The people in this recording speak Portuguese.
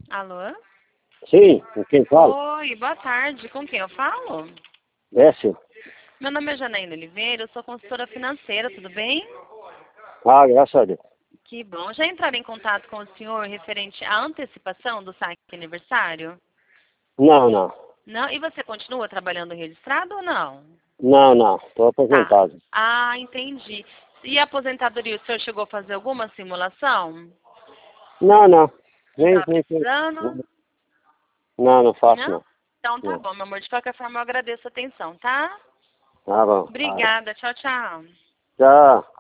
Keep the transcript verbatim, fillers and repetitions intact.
Alô? Sim, com quem fala? Oi, boa tarde. Com quem eu falo? Décio. Meu nome é Janaína Oliveira, eu sou consultora financeira, tudo bem? Ah, graças a Deus. Que bom. Já entraram em contato com o senhor referente à antecipação do saque aniversário? Não, não. Não? E você continua trabalhando registrado ou não? Não, não. Estou Tá. aposentado. Ah, entendi. E a aposentadoria, o senhor chegou a fazer alguma simulação? Não, não. Não Nem, estava nem, precisando? não, não faço, Não? não. Então tá Não. bom, meu amor. De qualquer forma, eu agradeço a atenção, tá? Tá bom. Ah, Obrigada. Tchau, tchau. tchau.